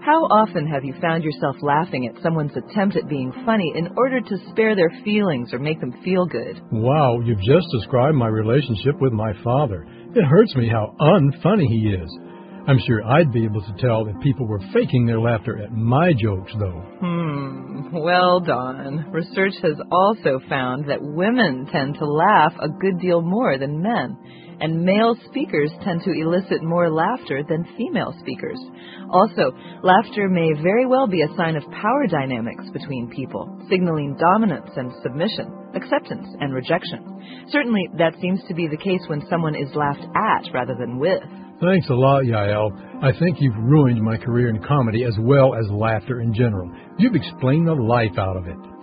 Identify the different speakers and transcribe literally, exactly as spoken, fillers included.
Speaker 1: How often have you found yourself laughing at someone's attempt at being funny in order to spare their feelings or make them feel good?
Speaker 2: Wow, you've just described my relationship with my father. It hurts me how unfunny he is. I'm sure I'd be able to tell if people were faking their laughter at my jokes, though.
Speaker 1: Hmm, well, Don, research has also found that women tend to laugh a good deal more than men, and male speakers tend to elicit more laughter than female speakers. Also, laughter may very well be a sign of power dynamics between people, signaling dominance and submission, acceptance and rejection. Certainly, that seems to be the case when someone is laughed at rather than with.
Speaker 2: Thanks a lot, Yael. I think you've ruined my career in comedy as well as laughter in general. You've explained the life out of it.